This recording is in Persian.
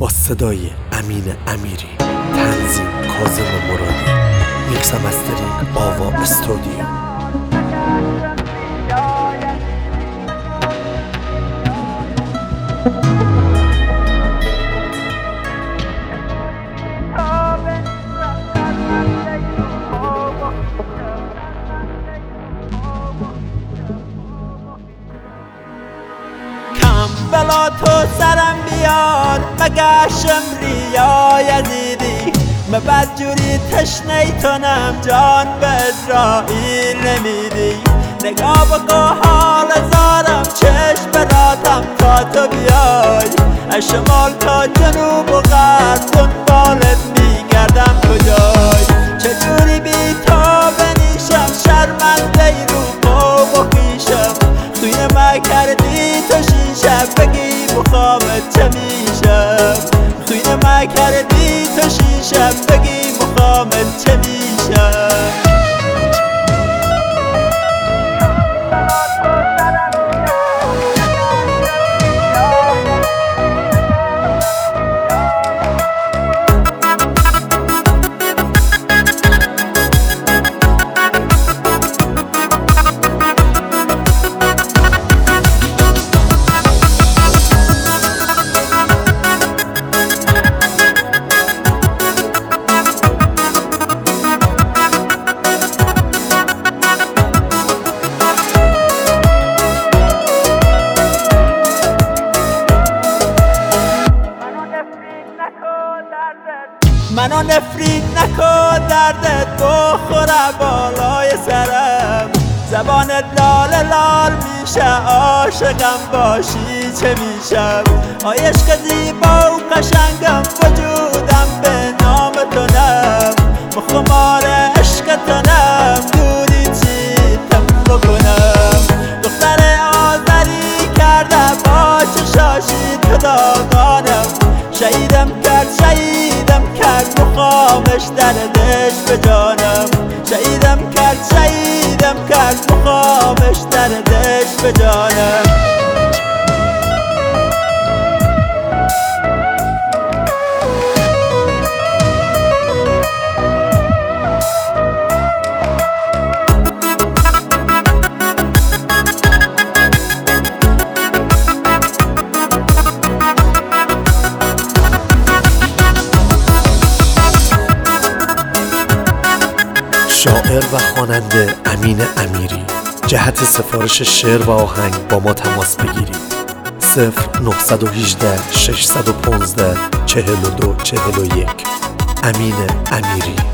صدای امین امیری، تنظیم کاظم مرادی، میکس و مسترینگ آوا استودیو. بلا تو سرم بیار مگه شمری یا یزیدی، من بدجوری تشنه تنم جان به اسرائیل نمیدی. نگاه بکن حال زارم چشم براتم تا تو بیای، از شمال تا جنوب و غرب دنبالت میگردم کجای. چجوری بی تو بنیشم شرمنده رو قوم و خویشم، خوی ما کردی تو شیشم بگی مخامت چه میشم. خوی ما کردی تو شیشم بگی مخامت چه میشم. منو نفرین نکن دردت بخوره بالای سرم، زبانت لال لال میشه عاشقم باشی چه میشم. عشق زیبا و قشنگم وجودم به نام تو نم، مخمار عشق تو نم دودی چی تم بکنم. دختر آذری کرده با چشاشی تو داغانم، شهیدم کرد مخامش دردش به جانم. شهیدم کرد مخامش دردش به جانم. شاعر و خواننده امین امیری. جهت سفارش شعر و آهنگ با ما تماس بگیرید. 0918 615 4241. امین امیری.